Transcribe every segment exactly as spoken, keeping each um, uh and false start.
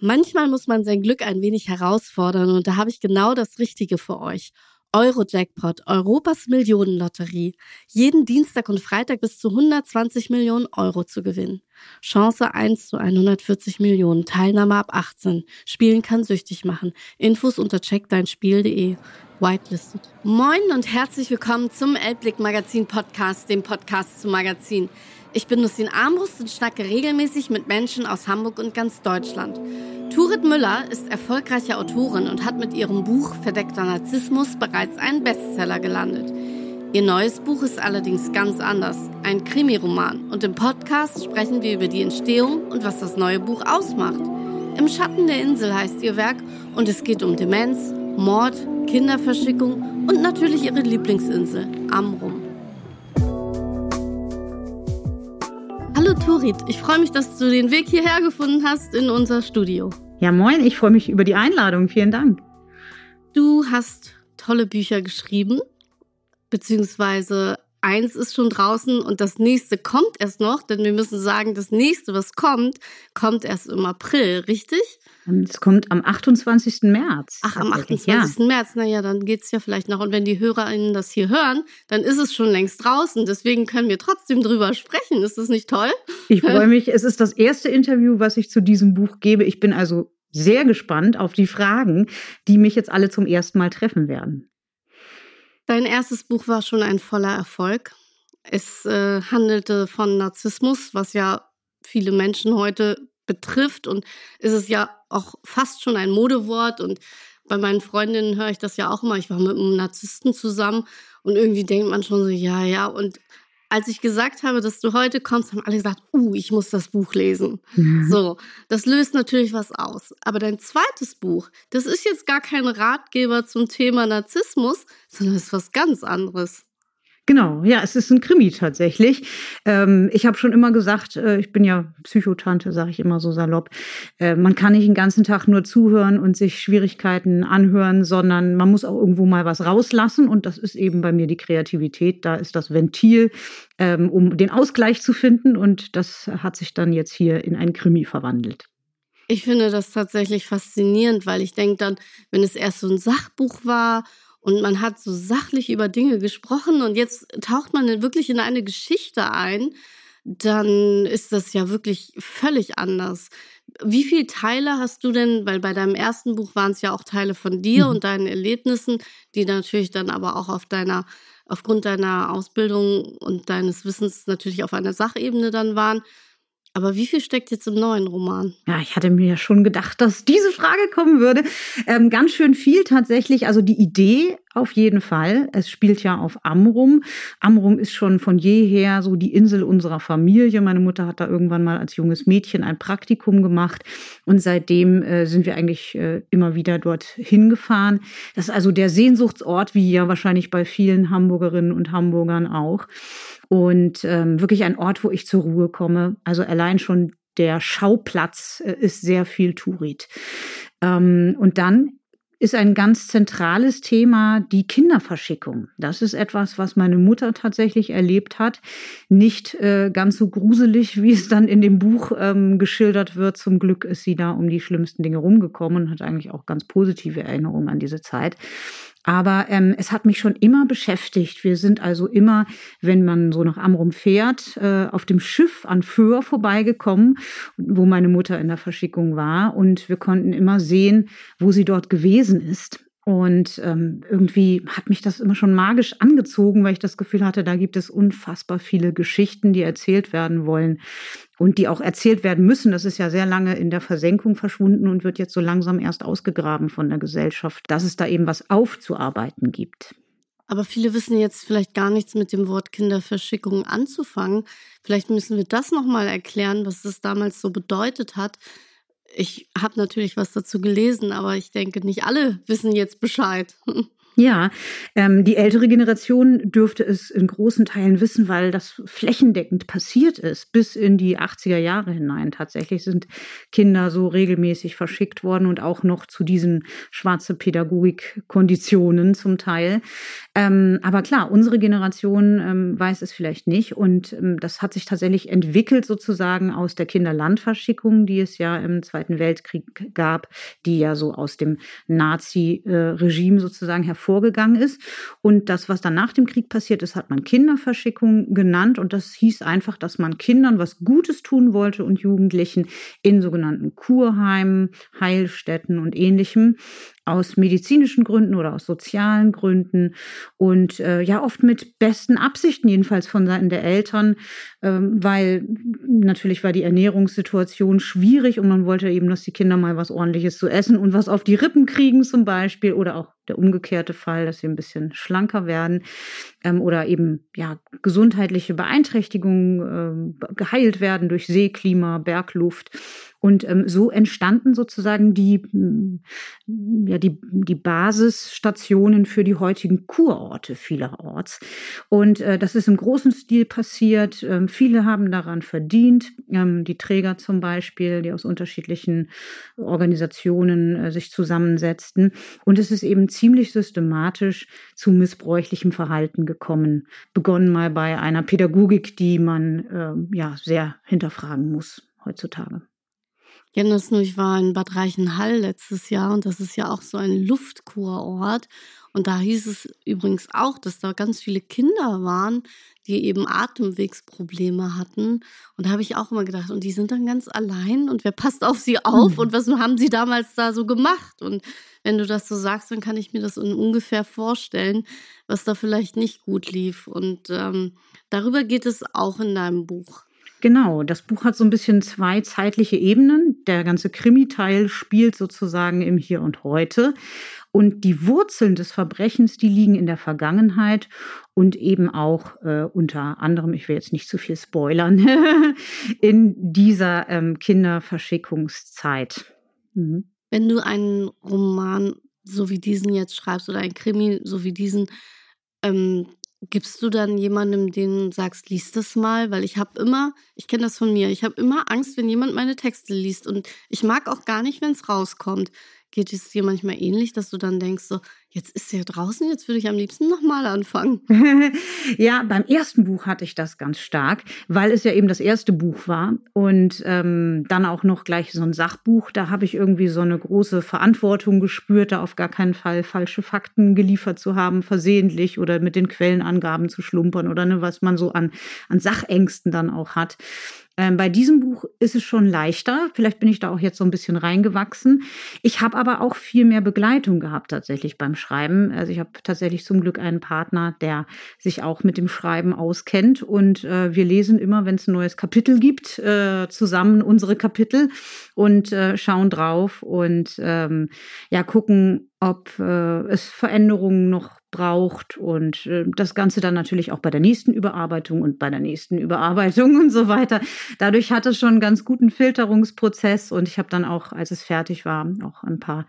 Manchmal muss man sein Glück ein wenig herausfordern und da habe ich genau das Richtige für euch. Euro-Jackpot, Europas Millionenlotterie. Jeden Dienstag und Freitag bis zu hundertzwanzig Millionen Euro zu gewinnen. Chance eins zu hundertvierzig Millionen. Teilnahme ab achtzehn. Spielen kann süchtig machen. Infos unter check dein spiel punkt de. Whitelisted. Moin und herzlich willkommen zum Elbblick Magazin Podcast, dem Podcast zum Magazin. Ich bin Nussin Armbrust und schnacke regelmäßig mit Menschen aus Hamburg und ganz Deutschland. Turit Müller ist erfolgreiche Autorin und hat mit ihrem Buch Verdeckter Narzissmus bereits einen Bestseller gelandet. Ihr neues Buch ist allerdings ganz anders, ein Krimiroman. Und im Podcast sprechen wir über die Entstehung und was das neue Buch ausmacht. Im Schatten der Insel heißt ihr Werk und es geht um Demenz, Mord, Kinderverschickung und natürlich ihre Lieblingsinsel, Amrum. Hallo Turit, ich freue mich, dass du den Weg hierher gefunden hast in unser Studio. Ja moin, ich freue mich über die Einladung, vielen Dank. Du hast tolle Bücher geschrieben, beziehungsweise eins ist schon draußen und das nächste kommt erst noch, denn wir müssen sagen, das nächste, was kommt, kommt erst im April, richtig? Es kommt am achtundzwanzigsten März. Ach, am achtundzwanzigsten Ja. März, naja, dann geht's ja vielleicht noch. Und wenn die HörerInnen das hier hören, dann ist es schon längst draußen. Deswegen können wir trotzdem drüber sprechen. Ist das nicht toll? Ich freue mich. Es ist das erste Interview, was ich zu diesem Buch gebe. Ich bin also sehr gespannt auf die Fragen, die mich jetzt alle zum ersten Mal treffen werden. Dein erstes Buch war schon ein voller Erfolg. Es äh, handelte von Narzissmus, was ja viele Menschen heute betrifft, und ist es ja auch fast schon ein Modewort, und bei meinen Freundinnen höre ich das ja auch immer, ich war mit einem Narzissten zusammen und irgendwie denkt man schon so, ja, ja, und als ich gesagt habe, dass du heute kommst, haben alle gesagt, uh, ich muss das Buch lesen. Mhm. So, das löst natürlich was aus. Aber dein zweites Buch, das ist jetzt gar kein Ratgeber zum Thema Narzissmus, sondern ist was ganz anderes. Genau, ja, es ist ein Krimi tatsächlich. Ähm, ich habe schon immer gesagt, äh, ich bin ja Psychotante, sage ich immer so salopp. Äh, man kann nicht den ganzen Tag nur zuhören und sich Schwierigkeiten anhören, sondern man muss auch irgendwo mal was rauslassen. Und das ist eben bei mir die Kreativität. Da ist das Ventil, ähm, um den Ausgleich zu finden. Und das hat sich dann jetzt hier in ein Krimi verwandelt. Ich finde das tatsächlich faszinierend, weil ich denke dann, wenn es erst so ein Sachbuch war und man hat so sachlich über Dinge gesprochen und jetzt taucht man wirklich in eine Geschichte ein, dann ist das ja wirklich völlig anders. Wie viele Teile hast du denn, weil bei deinem ersten Buch waren es ja auch Teile von dir mhm. und deinen Erlebnissen, die natürlich dann aber auch auf deiner, aufgrund deiner Ausbildung und deines Wissens natürlich auf einer Sachebene dann waren. Aber wie viel steckt jetzt im neuen Roman? Ja, ich hatte mir ja schon gedacht, dass diese Frage kommen würde. Ähm, ganz schön viel tatsächlich. Also die Idee auf jeden Fall. Es spielt ja auf Amrum. Amrum ist schon von jeher so die Insel unserer Familie. Meine Mutter hat da irgendwann mal als junges Mädchen ein Praktikum gemacht. Und seitdem äh, sind wir eigentlich äh, immer wieder dort hingefahren. Das ist also der Sehnsuchtsort, wie ja wahrscheinlich bei vielen Hamburgerinnen und Hamburgern auch. Und ähm, wirklich ein Ort, wo ich zur Ruhe komme. Also allein schon der Schauplatz äh, ist sehr viel Turit. Ähm, und dann ist ein ganz zentrales Thema die Kinderverschickung. Das ist etwas, was meine Mutter tatsächlich erlebt hat. Nicht äh, ganz so gruselig, wie es dann in dem Buch ähm, geschildert wird. Zum Glück ist sie da um die schlimmsten Dinge rumgekommen und hat eigentlich auch ganz positive Erinnerungen an diese Zeit. Aber ähm, es hat mich schon immer beschäftigt. Wir sind also immer, wenn man so nach Amrum fährt, äh, auf dem Schiff an Föhr vorbeigekommen, wo meine Mutter in der Verschickung war. Und wir konnten immer sehen, wo sie dort gewesen ist. Und ähm, irgendwie hat mich das immer schon magisch angezogen, weil ich das Gefühl hatte, da gibt es unfassbar viele Geschichten, die erzählt werden wollen und die auch erzählt werden müssen. Das ist ja sehr lange in der Versenkung verschwunden und wird jetzt so langsam erst ausgegraben von der Gesellschaft, dass es da eben was aufzuarbeiten gibt. Aber viele wissen jetzt vielleicht gar nichts mit dem Wort Kinderverschickung anzufangen. Vielleicht müssen wir das nochmal erklären, was das damals so bedeutet hat. Ich habe natürlich was dazu gelesen, aber ich denke, nicht alle wissen jetzt Bescheid. Ja, ähm, die ältere Generation dürfte es in großen Teilen wissen, weil das flächendeckend passiert ist. Bis in die achtziger Jahre hinein tatsächlich sind Kinder so regelmäßig verschickt worden und auch noch zu diesen schwarze Pädagogik-Konditionen zum Teil. Ähm, aber klar, unsere Generation ähm, weiß es vielleicht nicht. Und ähm, das hat sich tatsächlich entwickelt sozusagen aus der Kinderlandverschickung, die es ja im Zweiten Weltkrieg gab, die ja so aus dem Nazi-Regime sozusagen hervorgegangen ist. Und das, was dann nach dem Krieg passiert ist, hat man Kinderverschickung genannt. Und das hieß einfach, dass man Kindern was Gutes tun wollte und Jugendlichen in sogenannten Kurheimen, Heilstätten und Ähnlichem, aus medizinischen Gründen oder aus sozialen Gründen und äh, ja oft mit besten Absichten, jedenfalls von Seiten der Eltern, ähm, weil natürlich war die Ernährungssituation schwierig und man wollte eben, dass die Kinder mal was Ordentliches zu essen und was auf die Rippen kriegen zum Beispiel, oder auch der umgekehrte Fall, dass sie ein bisschen schlanker werden ähm, oder eben ja gesundheitliche Beeinträchtigungen äh, geheilt werden durch Seeklima, Bergluft. Und ähm, so entstanden sozusagen die, ja, die, die Basisstationen für die heutigen Kurorte vielerorts. Und äh, das ist im großen Stil passiert. Ähm, viele haben daran verdient. Ähm, die Träger zum Beispiel, die aus unterschiedlichen Organisationen äh, sich zusammensetzten. Und es ist eben ziemlich systematisch zu missbräuchlichem Verhalten gekommen. Begonnen mal bei einer Pädagogik, die man äh, ja sehr hinterfragen muss heutzutage. Ja, das nur, ich war in Bad Reichenhall letztes Jahr und das ist ja auch so ein Luftkurort. Und da hieß es übrigens auch, dass da ganz viele Kinder waren, die eben Atemwegsprobleme hatten. Und da habe ich auch immer gedacht, und die sind dann ganz allein und wer passt auf sie auf und was haben sie damals da so gemacht? Und wenn du das so sagst, dann kann ich mir das ungefähr vorstellen, was da vielleicht nicht gut lief. Und ähm, darüber geht es auch in deinem Buch. Genau, das Buch hat so ein bisschen zwei zeitliche Ebenen. Der ganze Krimi-Teil spielt sozusagen im Hier und Heute. Und die Wurzeln des Verbrechens, die liegen in der Vergangenheit und eben auch äh, unter anderem, ich will jetzt nicht zu viel spoilern, in dieser ähm, Kinderverschickungszeit. Mhm. Wenn du einen Roman so wie diesen jetzt schreibst oder einen Krimi so wie diesen, ähm, gibst du dann jemandem, den du sagst, lies das mal? Weil ich habe immer, ich kenne das von mir, ich habe immer Angst, wenn jemand meine Texte liest. Und ich mag auch gar nicht, wenn es rauskommt. Geht es dir manchmal ähnlich, dass du dann denkst, so, jetzt ist er draußen, jetzt würde ich am liebsten nochmal anfangen? Ja, beim ersten Buch hatte ich das ganz stark, weil es ja eben das erste Buch war und ähm, dann auch noch gleich so ein Sachbuch. Da habe ich irgendwie so eine große Verantwortung gespürt, da auf gar keinen Fall falsche Fakten geliefert zu haben, versehentlich oder mit den Quellenangaben zu schlumpern oder ne, was man so an, an Sachängsten dann auch hat. Ähm, bei diesem Buch ist es schon leichter. Vielleicht bin ich da auch jetzt so ein bisschen reingewachsen. Ich habe aber auch viel mehr Begleitung gehabt tatsächlich beim Schreiben. Also ich habe tatsächlich zum Glück einen Partner, der sich auch mit dem Schreiben auskennt. Und äh, wir lesen immer, wenn es ein neues Kapitel gibt, äh, zusammen unsere Kapitel und äh, schauen drauf und ähm, ja gucken, ob äh, es Veränderungen noch braucht und äh, das Ganze dann natürlich auch bei der nächsten Überarbeitung und bei der nächsten Überarbeitung und so weiter. Dadurch hat es schon einen ganz guten Filterungsprozess und ich habe dann auch, als es fertig war, auch ein paar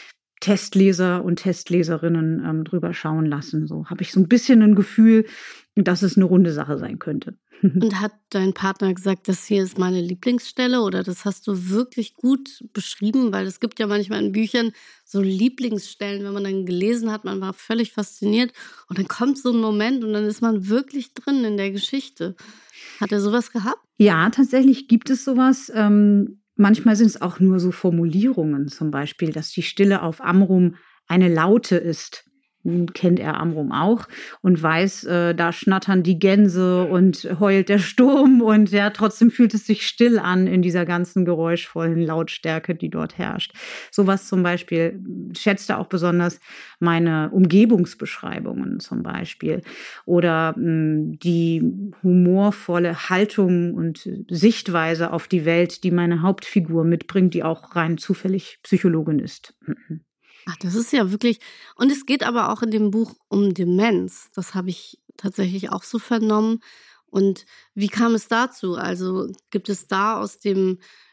Testleser und Testleserinnen ähm, drüber schauen lassen. So habe ich so ein bisschen ein Gefühl, dass es eine runde Sache sein könnte. Und hat dein Partner gesagt, das hier ist meine Lieblingsstelle oder das hast du wirklich gut beschrieben? Weil es gibt ja manchmal in Büchern so Lieblingsstellen, wenn man dann gelesen hat, man war völlig fasziniert und dann kommt so ein Moment und dann ist man wirklich drin in der Geschichte. Hat er sowas gehabt? Ja, tatsächlich gibt es sowas. Ähm, manchmal sind es auch nur so Formulierungen, zum Beispiel, dass die Stille auf Amrum eine Laute ist. Kennt er Amrum auch und weiß, äh, da schnattern die Gänse und heult der Sturm und ja, trotzdem fühlt es sich still an in dieser ganzen geräuschvollen Lautstärke, die dort herrscht. Sowas zum Beispiel schätzt er auch besonders meine Umgebungsbeschreibungen zum Beispiel oder mh, die humorvolle Haltung und Sichtweise auf die Welt, die meine Hauptfigur mitbringt, die auch rein zufällig Psychologin ist. Ach, das ist ja wirklich, und es geht aber auch in dem Buch um Demenz. Das habe ich tatsächlich auch so vernommen. Und wie kam es dazu? Also gibt es da aus dem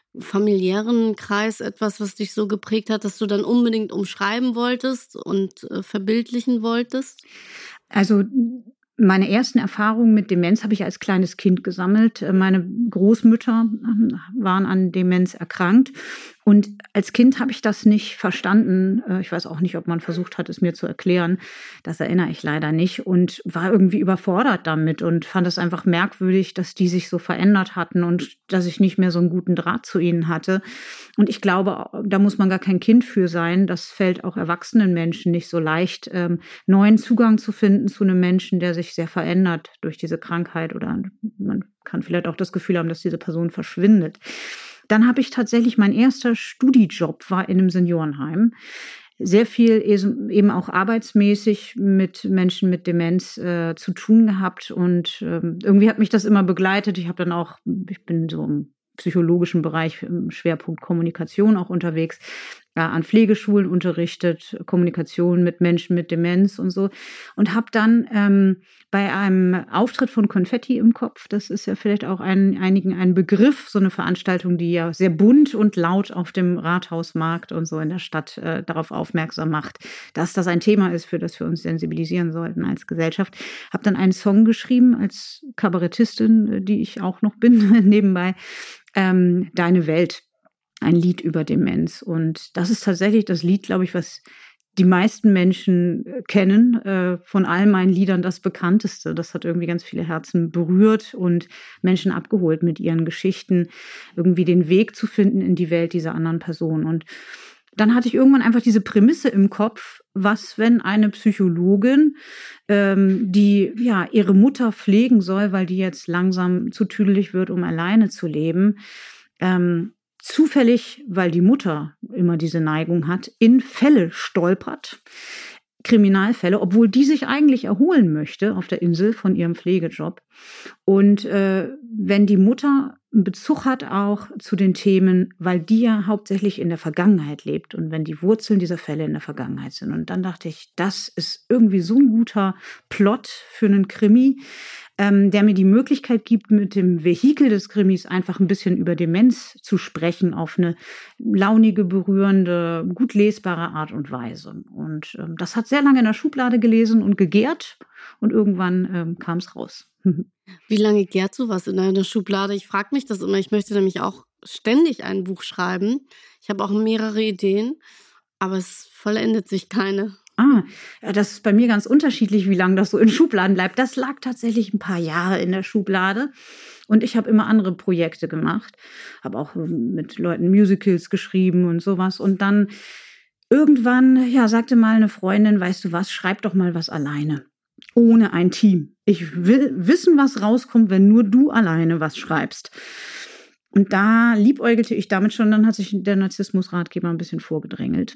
familiären Kreis etwas, was dich so geprägt hat, dass du dann unbedingt umschreiben wolltest und äh, verbildlichen wolltest? Also meine ersten Erfahrungen mit Demenz habe ich als kleines Kind gesammelt. Meine Großmütter waren an Demenz erkrankt. Und als Kind habe ich das nicht verstanden. Ich weiß auch nicht, ob man versucht hat, es mir zu erklären. Das erinnere ich leider nicht. Und war irgendwie überfordert damit und fand es einfach merkwürdig, dass die sich so verändert hatten und dass ich nicht mehr so einen guten Draht zu ihnen hatte. Und ich glaube, da muss man gar kein Kind für sein. Das fällt auch erwachsenen Menschen nicht so leicht, ähm, neuen Zugang zu finden zu einem Menschen, der sich sehr verändert durch diese Krankheit. Oder man kann vielleicht auch das Gefühl haben, dass diese Person verschwindet. Dann habe ich tatsächlich, mein erster Studijob war in einem Seniorenheim. Sehr viel eben auch arbeitsmäßig mit Menschen mit Demenz äh, zu tun gehabt. Und ähm, irgendwie hat mich das immer begleitet. Ich habe dann auch, ich bin so im psychologischen Bereich, im Schwerpunkt Kommunikation auch unterwegs, ja, an Pflegeschulen unterrichtet, Kommunikation mit Menschen mit Demenz und so. Und habe dann ähm, bei einem Auftritt von Konfetti im Kopf, das ist ja vielleicht auch ein, einigen ein Begriff, so eine Veranstaltung, die ja sehr bunt und laut auf dem Rathausmarkt und so in der Stadt äh, darauf aufmerksam macht, dass das ein Thema ist, für das wir uns sensibilisieren sollten als Gesellschaft. Habe dann einen Song geschrieben als Kabarettistin, die ich auch noch bin, nebenbei, ähm, Deine Welt. Ein Lied über Demenz. Und das ist tatsächlich das Lied, glaube ich, was die meisten Menschen kennen. Äh, von all meinen Liedern das bekannteste. Das hat irgendwie ganz viele Herzen berührt und Menschen abgeholt mit ihren Geschichten, irgendwie den Weg zu finden in die Welt dieser anderen Person. Und dann hatte ich irgendwann einfach diese Prämisse im Kopf, was, wenn eine Psychologin, ähm, die ja ihre Mutter pflegen soll, weil die jetzt langsam zu tüdelig wird, um alleine zu leben, ähm, zufällig, weil die Mutter immer diese Neigung hat, in Fälle stolpert, Kriminalfälle, obwohl die sich eigentlich erholen möchte auf der Insel von ihrem Pflegejob. Und äh, wenn die Mutter einen Bezug hat auch zu den Themen, weil die ja hauptsächlich in der Vergangenheit lebt und wenn die Wurzeln dieser Fälle in der Vergangenheit sind. Und dann dachte ich, das ist irgendwie so ein guter Plot für einen Krimi, ähm, der mir die Möglichkeit gibt, mit dem Vehikel des Krimis einfach ein bisschen über Demenz zu sprechen, auf eine launige, berührende, gut lesbare Art und Weise. Und ähm, das hat sehr lange in der Schublade gelesen und gegärt und irgendwann ähm, kam es raus. Wie lange gärt sowas in einer Schublade? Ich frage mich das immer. Ich möchte nämlich auch ständig ein Buch schreiben. Ich habe auch mehrere Ideen, aber es vollendet sich keine. Ah, das ist bei mir ganz unterschiedlich, wie lange das so in Schubladen bleibt. Das lag tatsächlich ein paar Jahre in der Schublade. Und ich habe immer andere Projekte gemacht. Habe auch mit Leuten Musicals geschrieben und sowas. Und dann irgendwann, ja, sagte mal eine Freundin, weißt du was, schreib doch mal was alleine. Ohne ein Team. Ich will wissen, was rauskommt, wenn nur du alleine was schreibst. Und da liebäugelte ich damit schon, dann hat sich der Narzissmus-Ratgeber ein bisschen vorgedrängelt.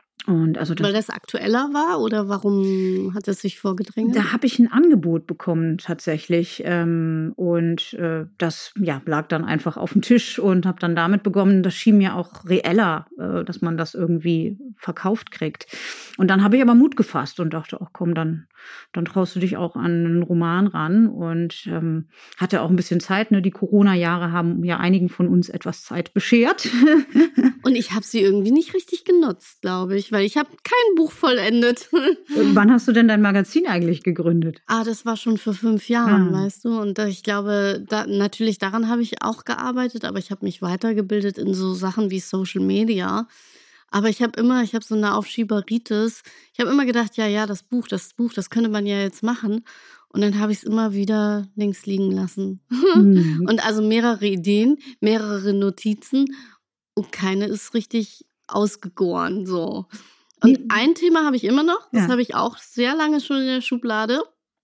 Und also das, weil das aktueller war oder warum hat es sich vorgedrängt? Da habe ich ein Angebot bekommen tatsächlich ähm, und äh, das ja, lag dann einfach auf dem Tisch und habe dann damit begonnen. Das schien mir auch reeller, äh, dass man das irgendwie verkauft kriegt. Und dann habe ich aber Mut gefasst und dachte, ach komm, dann, dann traust du dich auch an einen Roman ran und ähm, hatte auch ein bisschen Zeit. Ne? Die Corona-Jahre haben ja einigen von uns etwas Zeit beschert. Und ich habe sie irgendwie nicht richtig genutzt, glaube ich, weil ich habe kein Buch vollendet. Wann hast du denn dein Magazin eigentlich gegründet? Ah, das war schon vor fünf Jahren, Ah. weißt du. Und ich glaube, da, natürlich daran habe ich auch gearbeitet, aber ich habe mich weitergebildet in so Sachen wie Social Media. Aber ich habe immer, ich habe so eine Aufschieberitis. Ich habe immer gedacht, ja, ja, das Buch, das Buch, das könnte man ja jetzt machen. Und dann habe ich es immer wieder links liegen lassen. Mhm. Und also mehrere Ideen, mehrere Notizen und keine ist richtig ausgegoren, so. Und Nee. ein Thema habe ich immer noch, das Ja. habe ich auch sehr lange schon in der Schublade.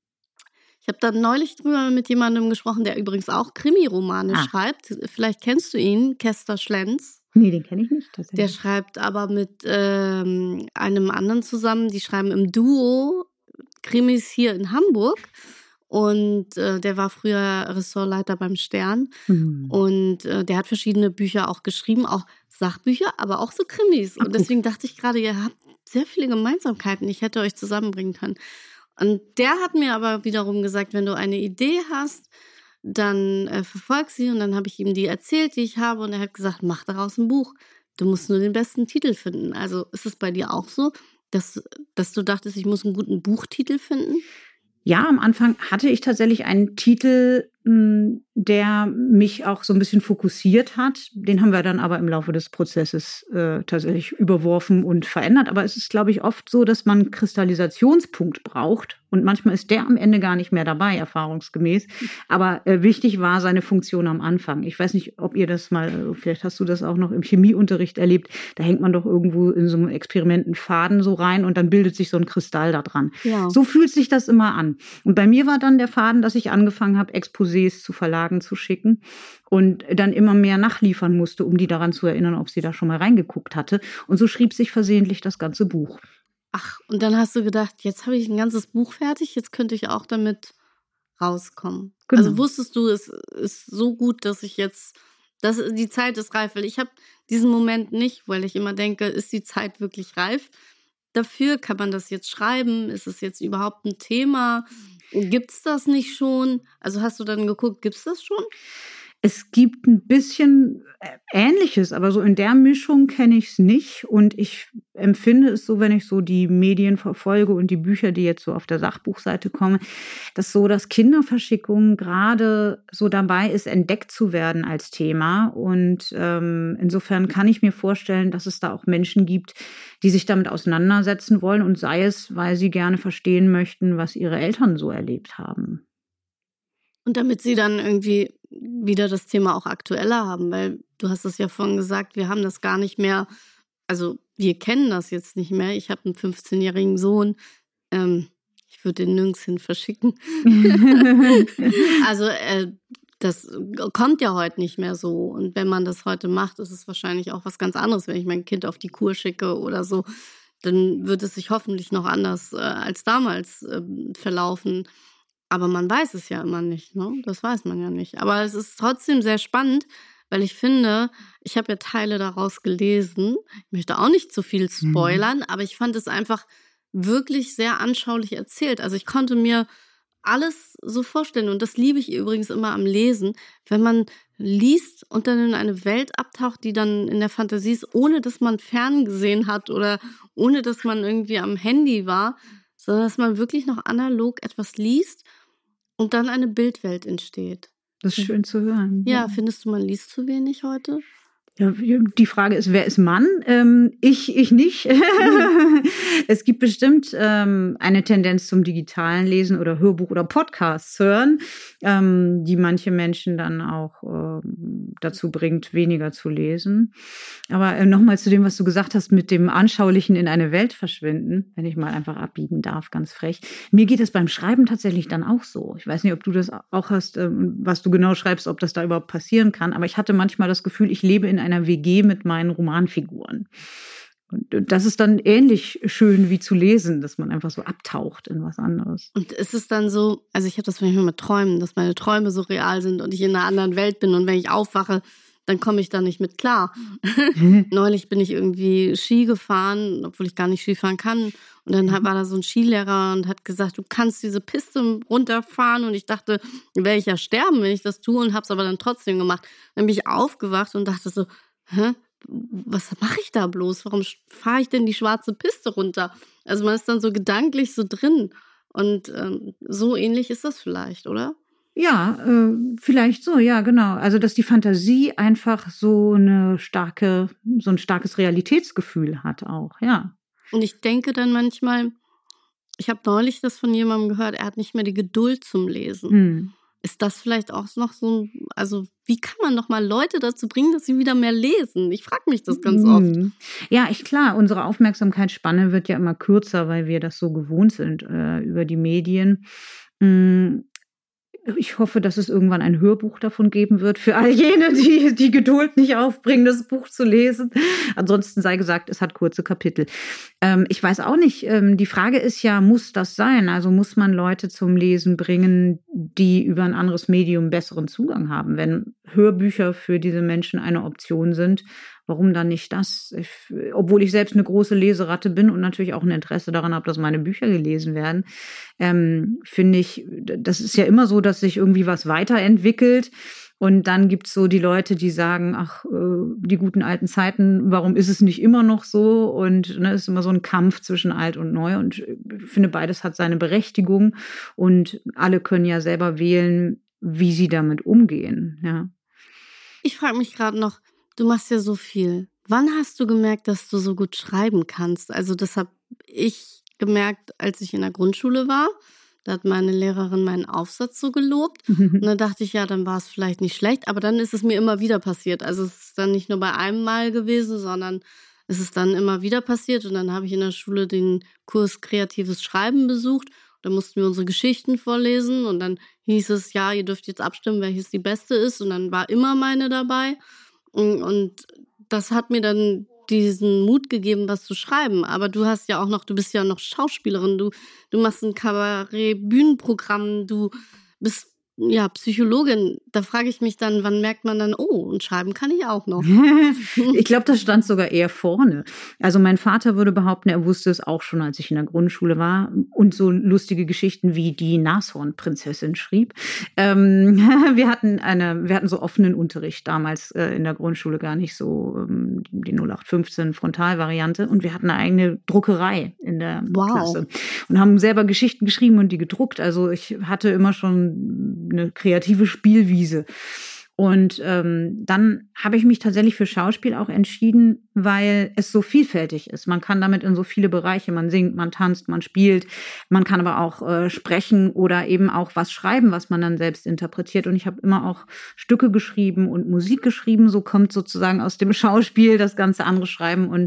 Ich habe dann neulich drüber mit jemandem gesprochen, der übrigens auch Krimiromane Ah. schreibt. Vielleicht kennst du ihn, Kester Schlenz. Nee, den kenne ich nicht Der tatsächlich. schreibt aber mit ähm, einem anderen zusammen, die schreiben im Duo Krimis hier in Hamburg. Und äh, der war früher Ressortleiter beim Stern. Mhm. Und äh, der hat verschiedene Bücher auch geschrieben, auch Sachbücher, aber auch so Krimis. Ach, Und deswegen dachte ich gerade, ihr habt sehr viele Gemeinsamkeiten. Ich hätte euch zusammenbringen können. Und der hat mir aber wiederum gesagt, wenn du eine Idee hast, dann äh, verfolge sie und dann habe ich ihm die erzählt, die ich habe und er hat gesagt, mach daraus ein Buch. Du musst nur den besten Titel finden. Also ist es bei dir auch so, dass, dass du dachtest, ich muss einen guten Buchtitel finden? Ja, am Anfang hatte ich tatsächlich einen Titel, der mich auch so ein bisschen fokussiert hat. Den haben wir dann aber im Laufe des Prozesses äh, tatsächlich überworfen und verändert. Aber es ist, glaube ich, oft so, dass man einen Kristallisationspunkt braucht. Und manchmal ist der am Ende gar nicht mehr dabei, erfahrungsgemäß. Aber äh, wichtig war seine Funktion am Anfang. Ich weiß nicht, ob ihr das mal, vielleicht hast du das auch noch im Chemieunterricht erlebt. Da hängt man doch irgendwo in so einem Experiment einen Faden so rein und dann bildet sich so ein Kristall da dran. Ja. So fühlt sich das immer an. Und bei mir war dann der Faden, dass ich angefangen habe, Exposés zu Verlagen zu schicken und dann immer mehr nachliefern musste, um die daran zu erinnern, ob sie da schon mal reingeguckt hatte. Und so schrieb sich versehentlich das ganze Buch. Ach, und dann hast du gedacht, jetzt habe ich ein ganzes Buch fertig, jetzt könnte ich auch damit rauskommen. Genau. Also wusstest du, es ist so gut, dass ich jetzt, dass die Zeit ist reif, weil ich habe diesen Moment nicht, weil ich immer denke, ist die Zeit wirklich reif? Dafür kann man das jetzt schreiben? Ist es jetzt überhaupt ein Thema? Gibt's das nicht schon? Also hast du dann geguckt, gibt's das schon? Es gibt ein bisschen Ähnliches, aber so in der Mischung kenne ich es nicht. Und ich empfinde es so, wenn ich so die Medien verfolge und die Bücher, die jetzt so auf der Sachbuchseite kommen, dass so das Kinderverschickung gerade so dabei ist, entdeckt zu werden als Thema. Und ähm, insofern kann ich mir vorstellen, dass es da auch Menschen gibt, die sich damit auseinandersetzen wollen und sei es, weil sie gerne verstehen möchten, was ihre Eltern so erlebt haben. Und damit sie dann irgendwie wieder das Thema auch aktueller haben, weil du hast es ja vorhin gesagt, wir haben das gar nicht mehr, also wir kennen das jetzt nicht mehr. Ich habe einen fünfzehnjährigen Sohn, ähm, ich würde den nirgends hin verschicken. Also äh, das kommt ja heute nicht mehr so und wenn man das heute macht, ist es wahrscheinlich auch was ganz anderes, wenn ich mein Kind auf die Kur schicke oder so, dann wird es sich hoffentlich noch anders äh, als damals äh, verlaufen. Aber man weiß es ja immer nicht, ne? Das weiß man ja nicht. Aber es ist trotzdem sehr spannend, weil ich finde, ich habe ja Teile daraus gelesen. Ich möchte auch nicht zu viel spoilern, mhm. aber ich fand es einfach wirklich sehr anschaulich erzählt. Also ich konnte mir alles so vorstellen. Und das liebe ich übrigens immer am Lesen, wenn man liest und dann in eine Welt abtaucht, die dann in der Fantasie ist, ohne dass man ferngesehen hat oder ohne dass man irgendwie am Handy war, sondern dass man wirklich noch analog etwas liest und dann eine Bildwelt entsteht. Das ist schön zu hören. Ja, findest du, man liest zu wenig heute? Ja, die Frage ist, wer ist Mann? Ähm, ich, ich nicht. Mhm. Es gibt bestimmt ähm, eine Tendenz zum digitalen Lesen oder Hörbuch oder Podcasts hören, ähm, die manche Menschen dann auch ähm, dazu bringt, weniger zu lesen. Aber äh, nochmal zu dem, was du gesagt hast, mit dem Anschaulichen in eine Welt verschwinden, wenn ich mal einfach abbiegen darf, ganz frech. Mir geht es beim Schreiben tatsächlich dann auch so. Ich weiß nicht, ob du das auch hast, ähm, was du genau schreibst, ob das da überhaupt passieren kann. Aber ich hatte manchmal das Gefühl, ich lebe in einer W G mit meinen Romanfiguren. Und das ist dann ähnlich schön wie zu lesen, dass man einfach so abtaucht in was anderes. Und ist es dann so, also ich habe das manchmal mit Träumen, dass meine Träume so real sind und ich in einer anderen Welt bin und wenn ich aufwache, dann komme ich da nicht mit klar. Neulich bin ich irgendwie Ski gefahren, obwohl ich gar nicht Skifahren kann. Und dann war da so ein Skilehrer und hat gesagt, du kannst diese Piste runterfahren. Und ich dachte, werde ich ja sterben, wenn ich das tue und habe es aber dann trotzdem gemacht. Dann bin ich aufgewacht und dachte so, hä? Was mache ich da bloß? Warum fahre ich denn die schwarze Piste runter? Also man ist dann so gedanklich so drin. Und ähm, so ähnlich ist das vielleicht, oder? Ja, äh, vielleicht so, ja, genau. Also, dass die Fantasie einfach so eine starke, so ein starkes Realitätsgefühl hat auch, ja. Und ich denke dann manchmal, ich habe neulich das von jemandem gehört, er hat nicht mehr die Geduld zum Lesen. Hm. Ist das vielleicht auch noch so ein, also wie kann man noch mal Leute dazu bringen, dass sie wieder mehr lesen? Ich frage mich das ganz oft. Ja, ich klar, unsere Aufmerksamkeitsspanne wird ja immer kürzer, weil wir das so gewohnt sind äh, über die Medien. Hm. Ich hoffe, dass es irgendwann ein Hörbuch davon geben wird für all jene, die die Geduld nicht aufbringen, das Buch zu lesen. Ansonsten sei gesagt, es hat kurze Kapitel. Ähm, ich weiß auch nicht, ähm, die Frage ist ja, muss das sein? Also muss man Leute zum Lesen bringen, die über ein anderes Medium besseren Zugang haben? Wenn Hörbücher für diese Menschen eine Option sind, warum dann nicht das? Ich, obwohl ich selbst eine große Leseratte bin und natürlich auch ein Interesse daran habe, dass meine Bücher gelesen werden, ähm, finde ich, das ist ja immer so, dass sich irgendwie was weiterentwickelt. Und dann gibt's so die Leute, die sagen, ach, die guten alten Zeiten, warum ist es nicht immer noch so? Und ne, es ist immer so ein Kampf zwischen alt und neu. Und ich finde, beides hat seine Berechtigung. Und alle können ja selber wählen, wie sie damit umgehen. Ja. Ich frage mich gerade noch, du machst ja so viel. Wann hast du gemerkt, dass du so gut schreiben kannst? Also das habe ich gemerkt, als ich in der Grundschule war. Da hat meine Lehrerin meinen Aufsatz so gelobt. Und dann dachte ich, ja, dann war es vielleicht nicht schlecht. Aber dann ist es mir immer wieder passiert. Also es ist dann nicht nur bei einem Mal gewesen, sondern es ist dann immer wieder passiert. Und dann habe ich in der Schule den Kurs Kreatives Schreiben besucht. Da mussten wir unsere Geschichten vorlesen. Und dann hieß es, ja, ihr dürft jetzt abstimmen, welches die beste ist. Und dann war immer meine dabei. Und das hat mir dann diesen Mut gegeben, was zu schreiben. Aber du hast ja auch noch, du bist ja noch Schauspielerin, du, du machst ein Kabarett-Bühnenprogramm, du bist ja Psychologin. Da frage ich mich dann, wann merkt man dann, oh, und schreiben kann ich auch noch. Ich glaube, das stand sogar eher vorne. Also mein Vater würde behaupten, er wusste es auch schon, als ich in der Grundschule war und so lustige Geschichten wie die Nashornprinzessin schrieb. Ähm, wir hatten eine, wir hatten so offenen Unterricht damals äh, in der Grundschule, gar nicht so ähm, die null acht fünfzehn Frontalvariante, und wir hatten eine eigene Druckerei in der Wow. Klasse und haben selber Geschichten geschrieben und die gedruckt. Also ich hatte immer schon eine kreative Spielwiese. Und ähm, dann habe ich mich tatsächlich für Schauspiel auch entschieden, weil es so vielfältig ist. Man kann damit in so viele Bereiche, man singt, man tanzt, man spielt, man kann aber auch äh, sprechen oder eben auch was schreiben, was man dann selbst interpretiert. Und ich habe immer auch Stücke geschrieben und Musik geschrieben. So kommt sozusagen aus dem Schauspiel das ganze andere Schreiben. Und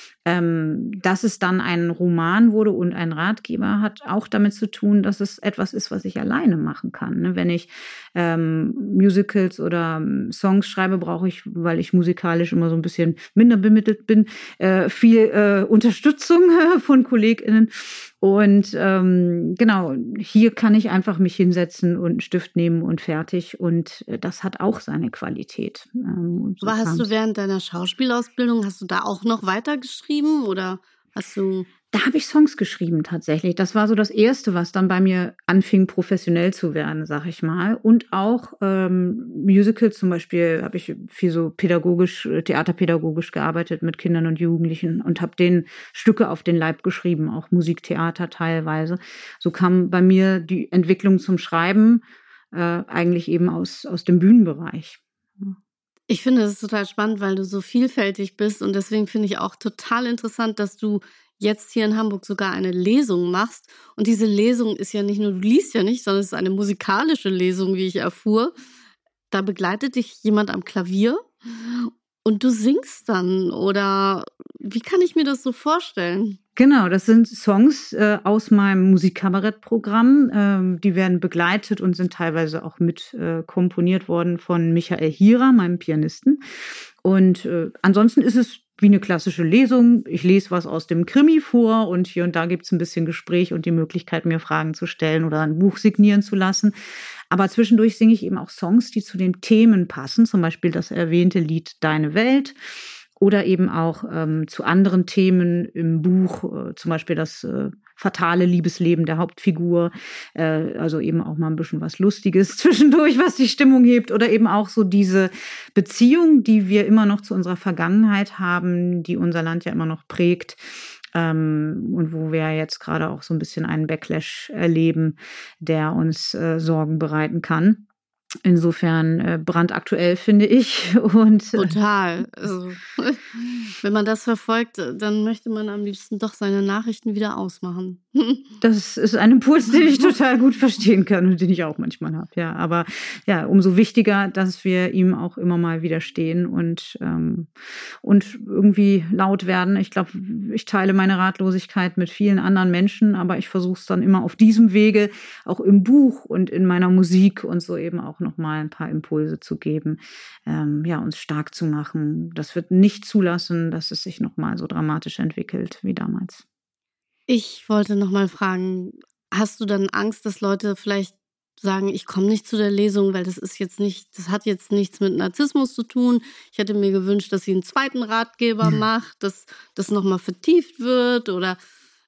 Ähm, dass es dann ein Roman wurde und ein Ratgeber, hat auch damit zu tun, dass es etwas ist, was ich alleine machen kann. Ne? Wenn ich ähm, Musicals oder ähm, Songs schreibe, brauche ich, weil ich musikalisch immer so ein bisschen minder bemittelt bin, äh, viel äh, Unterstützung äh, von KollegInnen. Und ähm, genau, hier kann ich einfach mich hinsetzen und einen Stift nehmen und fertig. Und äh, das hat auch seine Qualität. Ähm, so Aber hast kam's. du während deiner Schauspielausbildung, hast du da auch noch weitergeschrieben oder hast du... Da habe ich Songs geschrieben tatsächlich. Das war so das Erste, was dann bei mir anfing, professionell zu werden, sag ich mal. Und auch ähm, Musicals zum Beispiel habe ich viel so pädagogisch, theaterpädagogisch gearbeitet mit Kindern und Jugendlichen und habe denen Stücke auf den Leib geschrieben, auch Musiktheater teilweise. So kam bei mir die Entwicklung zum Schreiben äh, eigentlich eben aus, aus dem Bühnenbereich. Ich finde das total spannend, weil du so vielfältig bist und deswegen finde ich auch total interessant, dass du jetzt hier in Hamburg sogar eine Lesung machst. Und diese Lesung ist ja nicht nur, du liest ja nicht, sondern es ist eine musikalische Lesung, wie ich erfuhr. Da begleitet dich jemand am Klavier und du singst dann. Oder wie kann ich mir das so vorstellen? Genau, das sind Songs äh, aus meinem Musikkabarettprogramm. Ähm, die werden begleitet und sind teilweise auch mit äh, komponiert worden von Michael Hierer, meinem Pianisten. Und äh, ansonsten ist es wie eine klassische Lesung. Ich lese was aus dem Krimi vor und hier und da gibt es ein bisschen Gespräch und die Möglichkeit, mir Fragen zu stellen oder ein Buch signieren zu lassen. Aber zwischendurch singe ich eben auch Songs, die zu den Themen passen, zum Beispiel das erwähnte Lied Deine Welt oder eben auch ähm, zu anderen Themen im Buch, äh, zum Beispiel das äh, fatale Liebesleben der Hauptfigur, äh, also eben auch mal ein bisschen was Lustiges zwischendurch, was die Stimmung hebt, oder eben auch so diese Beziehung, die wir immer noch zu unserer Vergangenheit haben, die unser Land ja immer noch prägt. Ähm, und wo wir jetzt gerade auch so ein bisschen einen Backlash erleben, der uns äh, Sorgen bereiten kann. Insofern äh, brandaktuell, finde ich. Und, äh, Total. Also, wenn man das verfolgt, dann möchte man am liebsten doch seine Nachrichten wieder ausmachen. Das ist ein Impuls, den ich total gut verstehen kann und den ich auch manchmal habe. Ja, aber ja, umso wichtiger, dass wir ihm auch immer mal widerstehen und ähm, und irgendwie laut werden. Ich glaube, ich teile meine Ratlosigkeit mit vielen anderen Menschen, aber ich versuche es dann immer auf diesem Wege, auch im Buch und in meiner Musik und so eben auch noch mal ein paar Impulse zu geben, ähm, ja, uns stark zu machen. Das wird nicht zulassen, dass es sich noch mal so dramatisch entwickelt wie damals. Ich wollte noch mal fragen, hast du dann Angst, dass Leute vielleicht sagen, ich komme nicht zu der Lesung, weil das ist jetzt nicht, das hat jetzt nichts mit Narzissmus zu tun. Ich hätte mir gewünscht, dass sie einen zweiten Ratgeber macht, dass das nochmal vertieft wird oder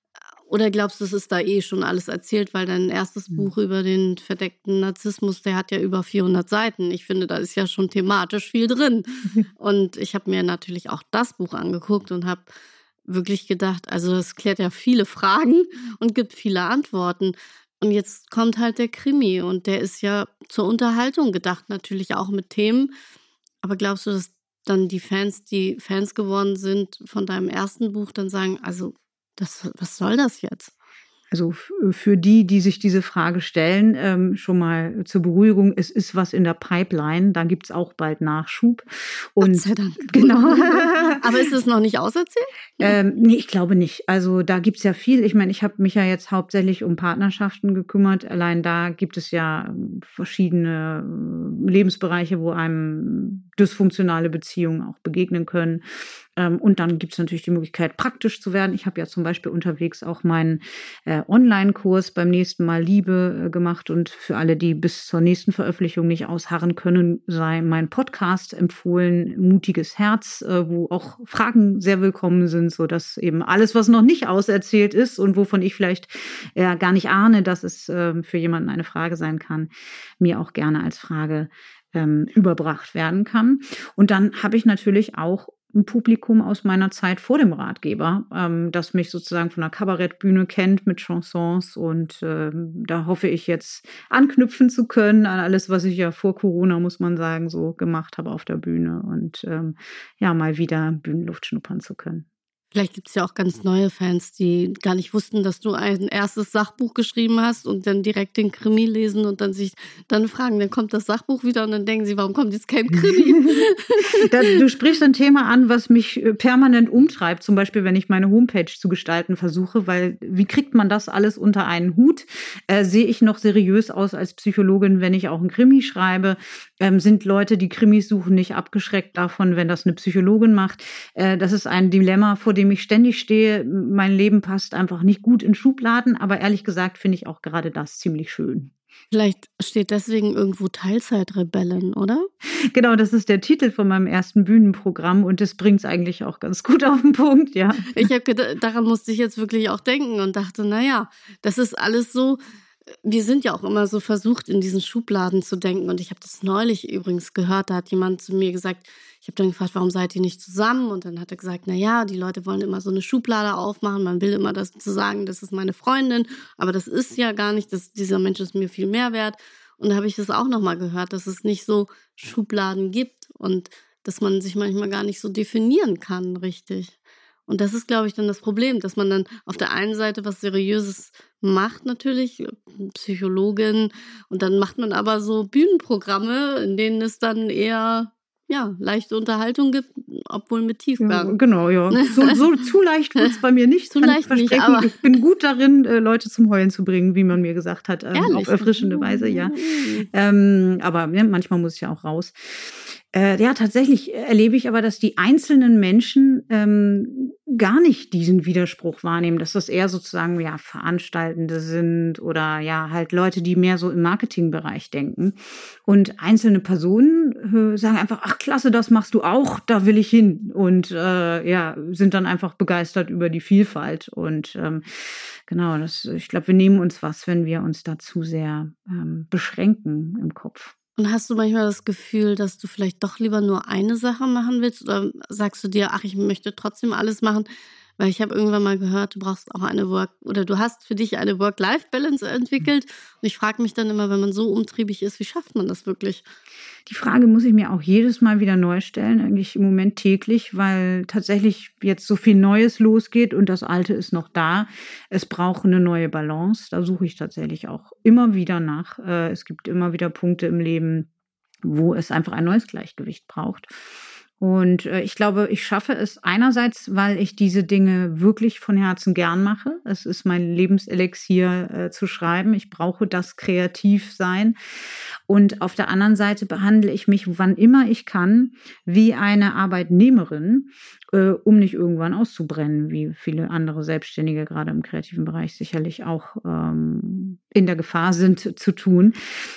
Oder glaubst du, es ist da eh schon alles erzählt, weil dein erstes Buch über den verdeckten Narzissmus, der hat ja über vierhundert Seiten. Ich finde, da ist ja schon thematisch viel drin. Und ich habe mir natürlich auch das Buch angeguckt und habe wirklich gedacht, also es klärt ja viele Fragen und gibt viele Antworten. Und jetzt kommt halt der Krimi und der ist ja zur Unterhaltung gedacht, natürlich auch mit Themen. Aber glaubst du, dass dann die Fans, die Fans geworden sind von deinem ersten Buch, dann sagen, also das, was soll das jetzt? Also für die, die sich diese Frage stellen, ähm, schon mal zur Beruhigung, es ist was in der Pipeline, da gibt's auch bald Nachschub. Und Gott sei Dank. Genau. Aber ist es noch nicht auserzählt? Ähm, nee, ich glaube nicht. Also da gibt's ja viel. Ich meine, ich habe mich ja jetzt hauptsächlich um Partnerschaften gekümmert. Allein da gibt es ja verschiedene Lebensbereiche, wo einem dysfunktionale Beziehungen auch begegnen können. Und dann gibt es natürlich die Möglichkeit, praktisch zu werden. Ich habe ja zum Beispiel unterwegs auch meinen äh, Online-Kurs beim nächsten Mal Liebe äh, gemacht. Und für alle, die bis zur nächsten Veröffentlichung nicht ausharren können, sei mein Podcast empfohlen, Mutiges Herz, äh, wo auch Fragen sehr willkommen sind, sodass eben alles, was noch nicht auserzählt ist und wovon ich vielleicht äh, gar nicht ahne, dass es äh, für jemanden eine Frage sein kann, mir auch gerne als Frage ähm, überbracht werden kann. Und dann habe ich natürlich auch ein Publikum aus meiner Zeit vor dem Ratgeber, ähm, das mich sozusagen von der Kabarettbühne kennt mit Chansons und ähm, da hoffe ich jetzt anknüpfen zu können an alles, was ich ja vor Corona, muss man sagen, so gemacht habe auf der Bühne und ähm, ja, mal wieder Bühnenluft schnuppern zu können. Vielleicht gibt es ja auch ganz neue Fans, die gar nicht wussten, dass du ein erstes Sachbuch geschrieben hast und dann direkt den Krimi lesen und dann sich dann fragen, dann kommt das Sachbuch wieder und dann denken sie, warum kommt jetzt kein Krimi? Du sprichst ein Thema an, was mich permanent umtreibt, zum Beispiel, wenn ich meine Homepage zu gestalten versuche, weil wie kriegt man das alles unter einen Hut? Äh, sehe ich noch seriös aus als Psychologin, wenn ich auch ein Krimi schreibe? Ähm, sind Leute, die Krimis suchen, nicht abgeschreckt davon, wenn das eine Psychologin macht? Äh, das ist ein Dilemma, vor dem ich ständig stehe. Mein Leben passt einfach nicht gut in Schubladen, aber ehrlich gesagt finde ich auch gerade das ziemlich schön. Vielleicht steht deswegen irgendwo Teilzeitrebellen, oder? Genau, das ist der Titel von meinem ersten Bühnenprogramm und das bringt es eigentlich auch ganz gut auf den Punkt, ja. Ich habe daran musste ich jetzt wirklich auch denken und dachte, naja, das ist alles so, wir sind ja auch immer so versucht, in diesen Schubladen zu denken. Und ich habe das neulich übrigens gehört, da hat jemand zu mir gesagt, ich habe dann gefragt, warum seid ihr nicht zusammen? Und dann hat er gesagt, na ja, die Leute wollen immer so eine Schublade aufmachen, man will immer das zu sagen, das ist meine Freundin, aber das ist ja gar nicht, das, dieser Mensch ist mir viel mehr wert. Und da habe ich das auch nochmal gehört, dass es nicht so Schubladen gibt und dass man sich manchmal gar nicht so definieren kann, richtig. Und das ist, glaube ich, dann das Problem, dass man dann auf der einen Seite was Seriöses macht natürlich, Psychologin, und dann macht man aber so Bühnenprogramme, in denen es dann eher ja, leichte Unterhaltung gibt, obwohl mit Tiefgang. Ja, genau, ja. So, so zu leicht wird es bei mir nicht. Zu leicht nicht, aber ich bin gut darin, Leute zum Heulen zu bringen, wie man mir gesagt hat, ähm, auf erfrischende Weise, ja. Ähm, aber ja, manchmal muss ich ja auch raus. Äh, ja, tatsächlich erlebe ich aber, dass die einzelnen Menschen ähm, gar nicht diesen Widerspruch wahrnehmen, dass das eher sozusagen ja Veranstaltende sind oder ja halt Leute, die mehr so im Marketingbereich denken. Und einzelne Personen äh, sagen einfach, ach klasse, das machst du auch, da will ich hin. Und äh, ja, sind dann einfach begeistert über die Vielfalt. Und ähm, genau, das, ich glaube, wir nehmen uns was, wenn wir uns da zu sehr ähm, beschränken im Kopf. Und hast du manchmal das Gefühl, dass du vielleicht doch lieber nur eine Sache machen willst? Oder sagst du dir, ach, ich möchte trotzdem alles machen? Weil ich habe irgendwann mal gehört, du brauchst auch eine Work- oder du hast für dich eine Work-Life-Balance entwickelt. Und ich frage mich dann immer, wenn man so umtriebig ist, wie schafft man das wirklich? Die Frage muss ich mir auch jedes Mal wieder neu stellen, eigentlich im Moment täglich, weil tatsächlich jetzt so viel Neues losgeht und das Alte ist noch da. Es braucht eine neue Balance. Da suche ich tatsächlich auch immer wieder nach. Es gibt immer wieder Punkte im Leben, wo es einfach ein neues Gleichgewicht braucht. Und äh, ich glaube, ich schaffe es einerseits, weil ich diese Dinge wirklich von Herzen gern mache. Es ist mein Lebenselixier äh, zu schreiben. Ich brauche das Kreativsein. Und auf der anderen Seite behandle ich mich, wann immer ich kann, wie eine Arbeitnehmerin, äh, um nicht irgendwann auszubrennen, wie viele andere Selbstständige gerade im kreativen Bereich sicherlich auch ähm, in der Gefahr sind zu tun.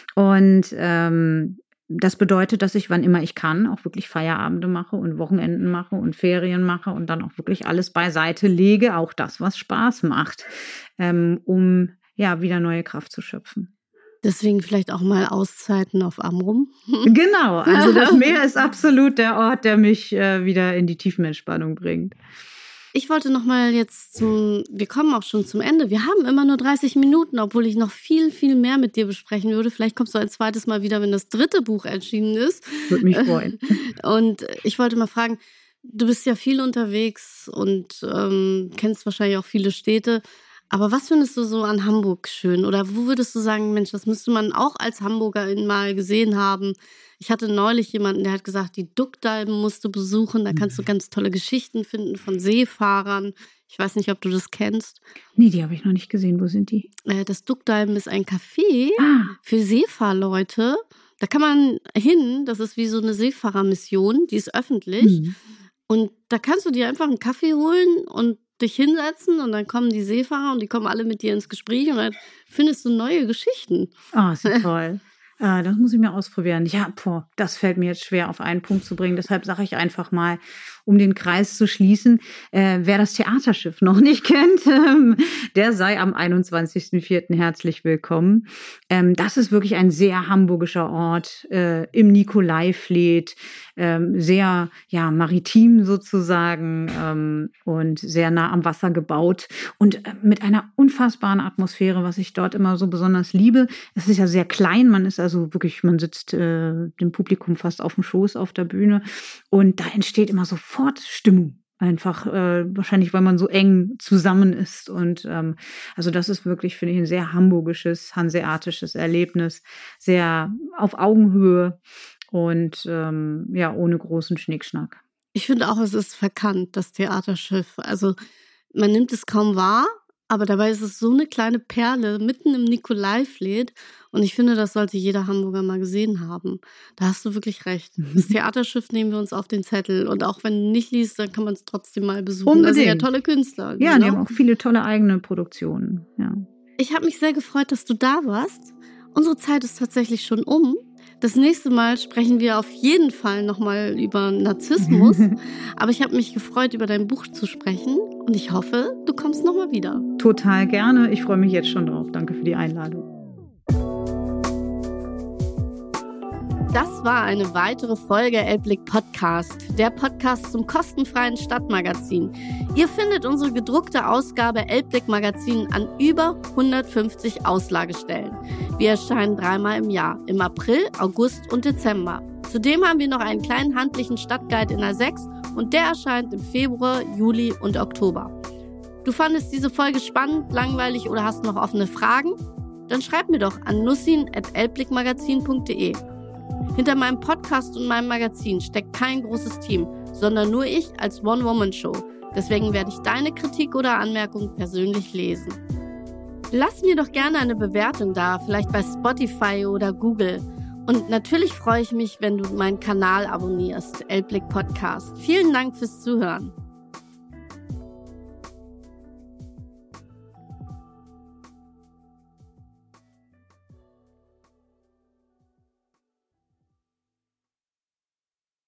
Und ähm, das bedeutet, dass ich, wann immer ich kann, auch wirklich Feierabende mache und Wochenenden mache und Ferien mache und dann auch wirklich alles beiseite lege, auch das, was Spaß macht, ähm, um ja wieder neue Kraft zu schöpfen. Deswegen vielleicht auch mal Auszeiten auf Amrum. Genau, also das Meer ist absolut der Ort, der mich äh, wieder in die Tiefenentspannung bringt. Ich wollte noch mal jetzt zum, wir kommen auch schon zum Ende. Wir haben immer nur dreißig Minuten, obwohl ich noch viel, viel mehr mit dir besprechen würde. Vielleicht kommst du ein zweites Mal wieder, wenn das dritte Buch erschienen ist. Würde mich freuen. Und ich wollte mal fragen, du bist ja viel unterwegs und ähm, kennst wahrscheinlich auch viele Städte. Aber was findest du so an Hamburg schön? Oder wo würdest du sagen, Mensch, das müsste man auch als Hamburgerin mal gesehen haben? Ich hatte neulich jemanden, der hat gesagt, die Duckdalben musst du besuchen. Da kannst du ganz tolle Geschichten finden von Seefahrern. Ich weiß nicht, ob du das kennst. Nee, die habe ich noch nicht gesehen. Wo sind die? Das Duckdalben ist ein Café ah. für Seefahrleute. Da kann man hin. Das ist wie so eine Seefahrermission. Die ist öffentlich. Mhm. Und da kannst du dir einfach einen Kaffee holen und dich hinsetzen und dann kommen die Seefahrer und die kommen alle mit dir ins Gespräch und dann findest du neue Geschichten. Ah, oh, so toll. Ah, das muss ich mir ausprobieren. Ja, boah, das fällt mir jetzt schwer auf einen Punkt zu bringen. Deshalb sage ich einfach mal, um den Kreis zu schließen, äh, wer das Theaterschiff noch nicht kennt, ähm, der sei am einundzwanzigsten vierten herzlich willkommen. Ähm, das ist wirklich ein sehr hamburgischer Ort äh, im Nikolaifleet, ähm, sehr ja maritim sozusagen ähm, und sehr nah am Wasser gebaut und äh, mit einer unfassbaren Atmosphäre, was ich dort immer so besonders liebe. Es ist ja sehr klein, man ist also wirklich, man sitzt äh, dem Publikum fast auf dem Schoß auf der Bühne und da entsteht immer sofort Stimmung. Einfach äh, wahrscheinlich, weil man so eng zusammen ist. Und ähm, also das ist wirklich, finde ich, ein sehr hamburgisches, hanseatisches Erlebnis. Sehr auf Augenhöhe und ähm, ja, ohne großen Schnickschnack. Ich finde auch, es ist verkannt, das Theaterschiff. Also man nimmt es kaum wahr, aber dabei ist es so eine kleine Perle mitten im Nikolaifleet. Und ich finde, das sollte jeder Hamburger mal gesehen haben. Da hast du wirklich recht. Das Theaterschiff nehmen wir uns auf den Zettel. Und auch wenn du nicht liest, dann kann man es trotzdem mal besuchen. Unbedingt. Das sind ja tolle Künstler. Ja, die haben auch viele tolle eigene Produktionen. Ja. Ich habe mich sehr gefreut, dass du da warst. Unsere Zeit ist tatsächlich schon um. Das nächste Mal sprechen wir auf jeden Fall nochmal über Narzissmus. Aber ich habe mich gefreut, über dein Buch zu sprechen. Und ich hoffe, du kommst nochmal wieder. Total gerne. Ich freue mich jetzt schon drauf. Danke für die Einladung. Das war eine weitere Folge Elbblick Podcast, der Podcast zum kostenfreien Stadtmagazin. Ihr findet unsere gedruckte Ausgabe Elbblick Magazin an über hundertfünfzig Auslagestellen. Wir erscheinen dreimal im Jahr, im April, August und Dezember. Zudem haben wir noch einen kleinen handlichen Stadtguide in A sechs und der erscheint im Februar, Juli und Oktober. Du fandest diese Folge spannend, langweilig oder hast noch offene Fragen? Dann schreib mir doch an nussin at elbblickmagazin punkt de. Hinter meinem Podcast und meinem Magazin steckt kein großes Team, sondern nur ich als One-Woman-Show. Deswegen werde ich deine Kritik oder Anmerkung persönlich lesen. Lass mir doch gerne eine Bewertung da, vielleicht bei Spotify oder Google. Und natürlich freue ich mich, wenn du meinen Kanal abonnierst, Elbblick Podcast. Vielen Dank fürs Zuhören.